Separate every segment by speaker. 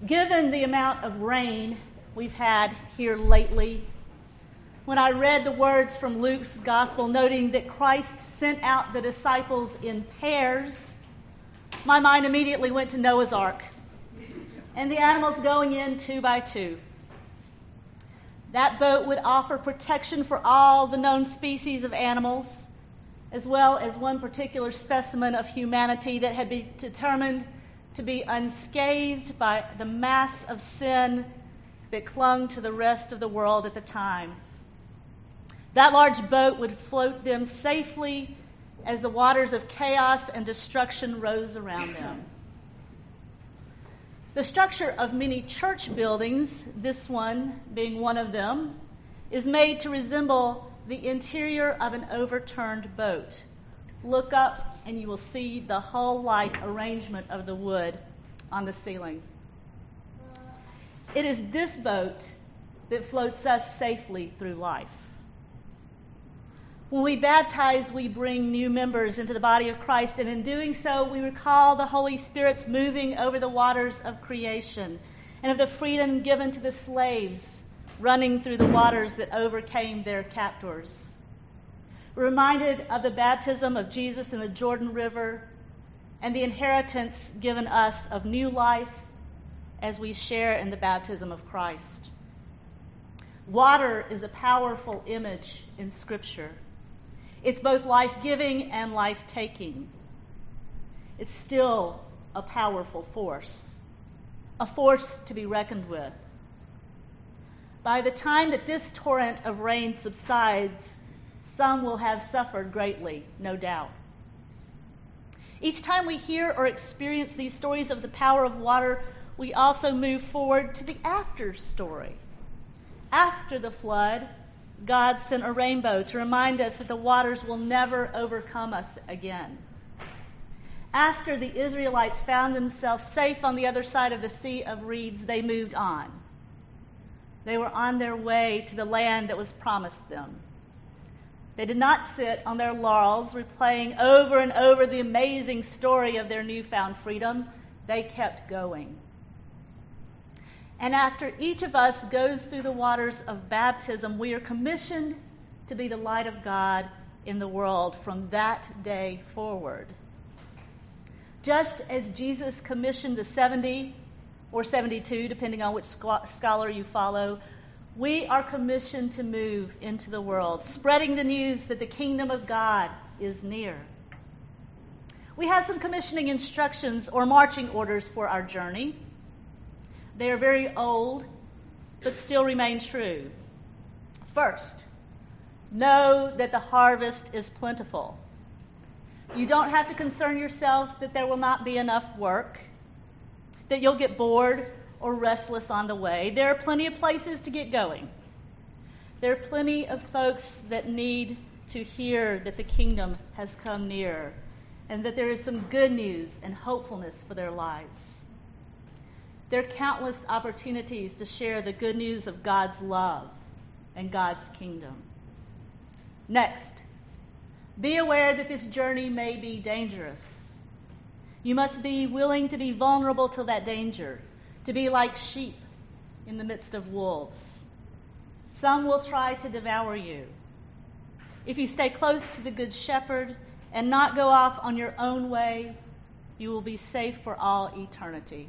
Speaker 1: Given the amount of rain we've had here lately, when I read the words from Luke's gospel noting that Christ sent out the disciples in pairs, my mind immediately went to Noah's Ark and the animals going in 2 by 2. That boat would offer protection for all the known species of animals, as well as one particular specimen of humanity that had been determined to be unscathed by the mass of sin that clung to the rest of the world at the time. That large boat would float them safely as the waters of chaos and destruction rose around them. The structure of many church buildings, this one being one of them, is made to resemble the interior of an overturned boat. Look up and you will see the hull-like arrangement of the wood on the ceiling. It is this boat that floats us safely through life. When we baptize, we bring new members into the body of Christ, and in doing so, we recall the Holy Spirit's moving over the waters of creation and of the freedom given to the slaves running through the waters that overcame their captors. We're reminded of the baptism of Jesus in the Jordan River and the inheritance given us of new life as we share in the baptism of Christ. Water is a powerful image in Scripture. It's both life-giving and life-taking. It's still a powerful force, a force to be reckoned with. By the time that this torrent of rain subsides, some will have suffered greatly, no doubt. Each time we hear or experience these stories of the power of water, we also move forward to the after story. After the flood, God sent a rainbow to remind us that the waters will never overcome us again. After the Israelites found themselves safe on the other side of the Sea of Reeds, they moved on. They were on their way to the land that was promised them. They did not sit on their laurels, replaying over and over the amazing story of their newfound freedom. They kept going. And after each of us goes through the waters of baptism, we are commissioned to be the light of God in the world from that day forward. Just as Jesus commissioned the 70 or 72, depending on which scholar you follow, we are commissioned to move into the world, spreading the news that the kingdom of God is near. We have some commissioning instructions or marching orders for our journey. They are very old, but still remain true. First, know that the harvest is plentiful. You don't have to concern yourself that there will not be enough work, that you'll get bored or restless on the way. There are plenty of places to get going. There are plenty of folks that need to hear that the kingdom has come near and that there is some good news and hopefulness for their lives. There are countless opportunities to share the good news of God's love and God's kingdom. Next, be aware that this journey may be dangerous. You must be willing to be vulnerable to that danger, to be like sheep in the midst of wolves. Some will try to devour you. If you stay close to the Good Shepherd and not go off on your own way, you will be safe for all eternity.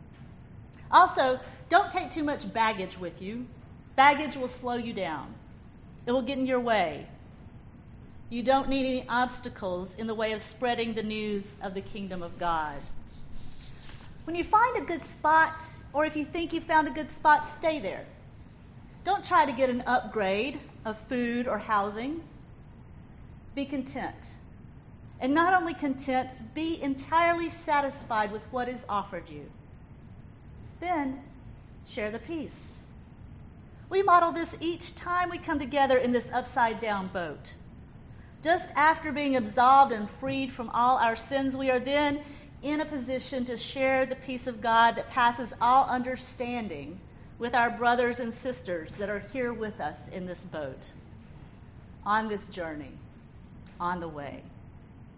Speaker 1: Also, don't take too much baggage with you. Baggage will slow you down. It will get in your way. You don't need any obstacles in the way of spreading the news of the kingdom of God. When you find a good spot, or if you think you found a good spot, stay there. Don't try to get an upgrade of food or housing. Be content. And not only content, be entirely satisfied with what is offered you. Then, share the peace. We model this each time we come together in this upside-down boat. Just after being absolved and freed from all our sins, we are then in a position to share the peace of God that passes all understanding with our brothers and sisters that are here with us in this boat, on this journey, on the way.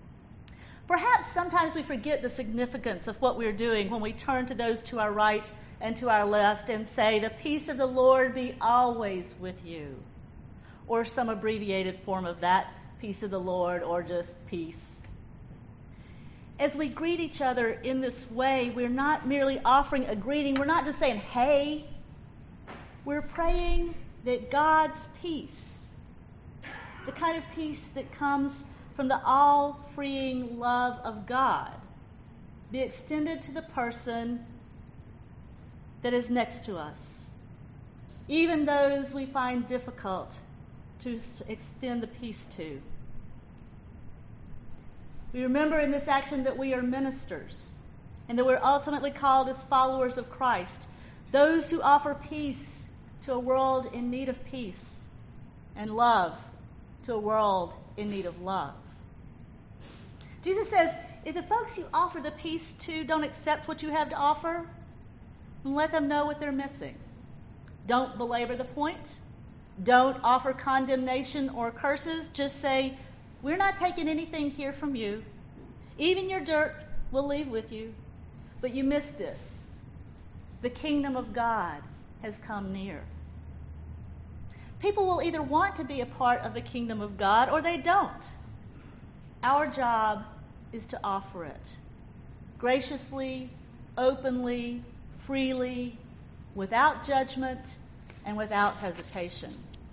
Speaker 1: Perhaps sometimes we forget the significance of what we're doing when we turn to those to our right and to our left and say, "The peace of the Lord be always with you," or some abbreviated form of that, peace of the Lord, or just peace. As we greet each other in this way, we're not merely offering a greeting. We're not just saying, "Hey." We're praying that God's peace, the kind of peace that comes from the all-freeing love of God, be extended to the person that is next to us, even those we find difficult to extend the peace to. We remember in this action that we are ministers and that we're ultimately called as followers of Christ, those who offer peace to a world in need of peace and love to a world in need of love. Jesus says, if the folks you offer the peace to don't accept what you have to offer, let them know what they're missing. Don't belabor the point. Don't offer condemnation or curses. Just say, "We're not taking anything here from you. Even your dirt we'll leave with you. But you missed this. The kingdom of God has come near." People will either want to be a part of the kingdom of God or they don't. Our job is to offer it graciously, openly, freely, without judgment, and without hesitation.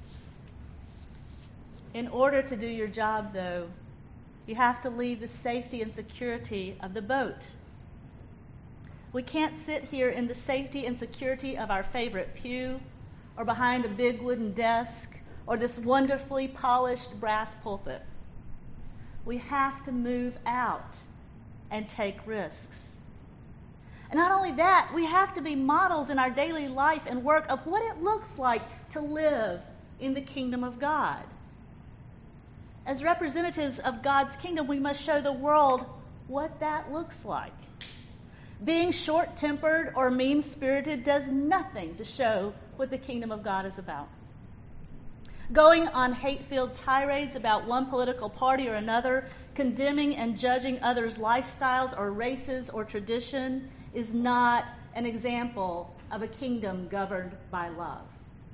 Speaker 1: In order to do your job, though, you have to leave the safety and security of the boat. We can't sit here in the safety and security of our favorite pew, or behind a big wooden desk, or this wonderfully polished brass pulpit. We have to move out and take risks. And not only that, we have to be models in our daily life and work of what it looks like to live in the kingdom of God. As representatives of God's kingdom, we must show the world what that looks like. Being short-tempered or mean-spirited does nothing to show what the kingdom of God is about. Going on hate-filled tirades about one political party or another, condemning and judging others' lifestyles or races or tradition, is not an example of a kingdom governed by love.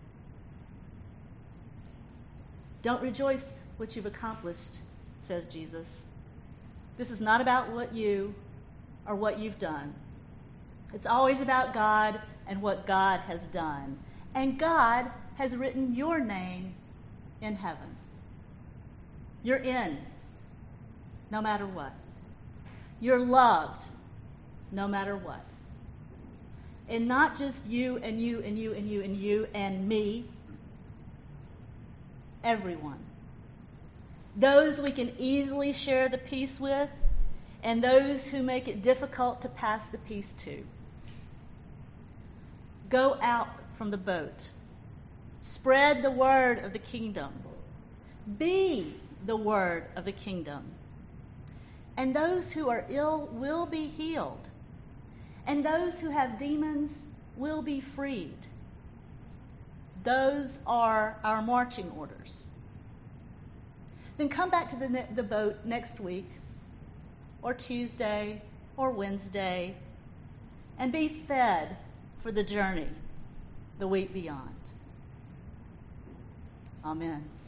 Speaker 1: Don't rejoice what you've accomplished, says Jesus. This is not about what you or what you've done. It's always about God and what God has done. And God has written your name in heaven. You're in, no matter what. You're loved, no matter what. And not just you and you and you and you and you and me. Everyone. Those we can easily share the peace with, and those who make it difficult to pass the peace to. Go out from the boat. Spread the word of the kingdom. Be the word of the kingdom. And those who are ill will be healed. And those who have demons will be freed. Those are our marching orders. Then come back to the boat next week, or Tuesday, or Wednesday, and be fed for the journey, the week beyond. Amen.